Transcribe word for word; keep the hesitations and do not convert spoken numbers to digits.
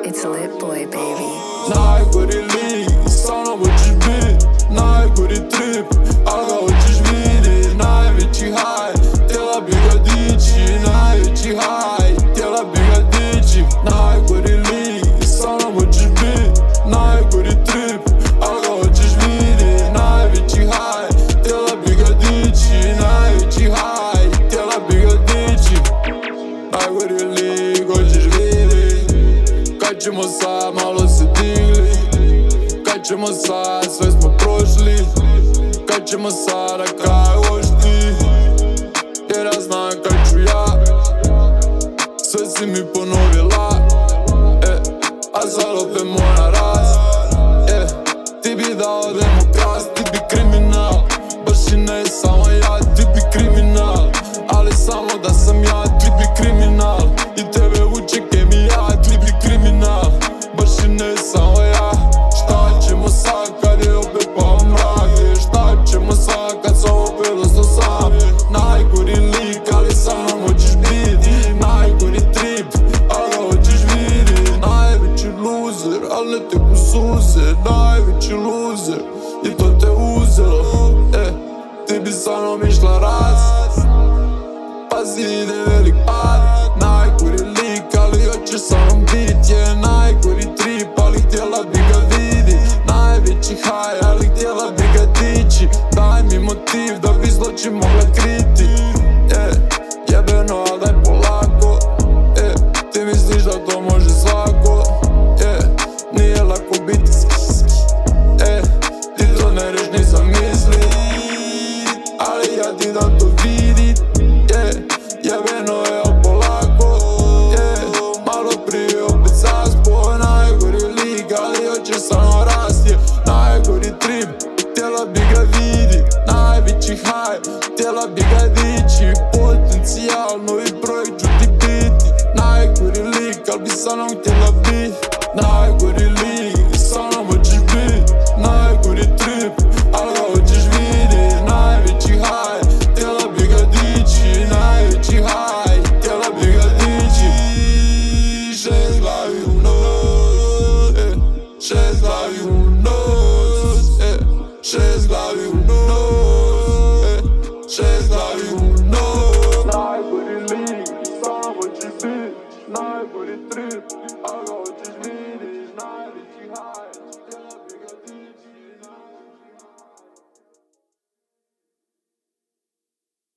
It's Lit Boy, baby. Najgori lik, sa mnom hoćeš bit. Najgori trip, al ga hoćeš vidit. Najveći haj, htjela bi ga dići. Najveći haj, htjela bi ga dići. Najgori lik, sa mnom hoćeš bit. Najgori trip, al ga hoćeš vidit. Najveći haj, htjela bi ga dići. Najveći haj, htjela bi ga dići. Najgori lik, hoćeš vidit. Kad ćemo sad, malo se digli. Kad ćemo sad, sve smo prošli. Kad ćemo sad, a kaj hoš ti? Jer ja znam kad ću ja. Sve si mi ponovila, e, a sad opet mora raz, e. Ti bi da odemo kras, ti bi kriminal. Baš i ne samo ja, ti bi kriminal. Ali samo da sam ja, ti bi kriminal. I tebe uče kemija, ti bi kriminal. Baš i ne samo ja. Šta ćemo sad kad je opet pao mrak? Šta ćemo sad kad sam opet ostao sam? Najgori lik, ali sa mnom hoćeš biti. Najgori trip, ali ga hoćeš vidit. Najveći loser, ali ne teku suze. Najveći loser, i to te uzelo, e. Ti bi sa mnom išla raz, pazi ide velik pad. Najgori lik, ali hoćeš sa mnom bit. Je najgori trip, ali htjela bi ga vidit. Najveći haj, ali htjela bi ga dići. Daj mi motiv da bi zločin mogla kriti, e. Jebeno, al daj polako, e. Ti misliš da to može svako, e. Nije lako biti ski, e. Ti to ne reš ni zamisli, ali ja ti dam to vidit, e. Jebeno je al polako, e. Malo prije opet zaspo. Najgori lik, ali hoćeš sa mnom rast, je. Najgori trip, htjela bi ga vidit. Najveći haj, htjela bi ga dići. Potencijal, novi projekt ću ti biti. Najgori lik, al bi sa mnom htjela bit. Najgori lik, sa mnom hoćeš bit. Najgori trip, al ga hoćeš vidit. Najveći haj, htjela bi ga dići. Najveći haj, htjela bi ga dići. Šest glavi u nos, e. Šest glavi u nos, e. Šest glavi u nos.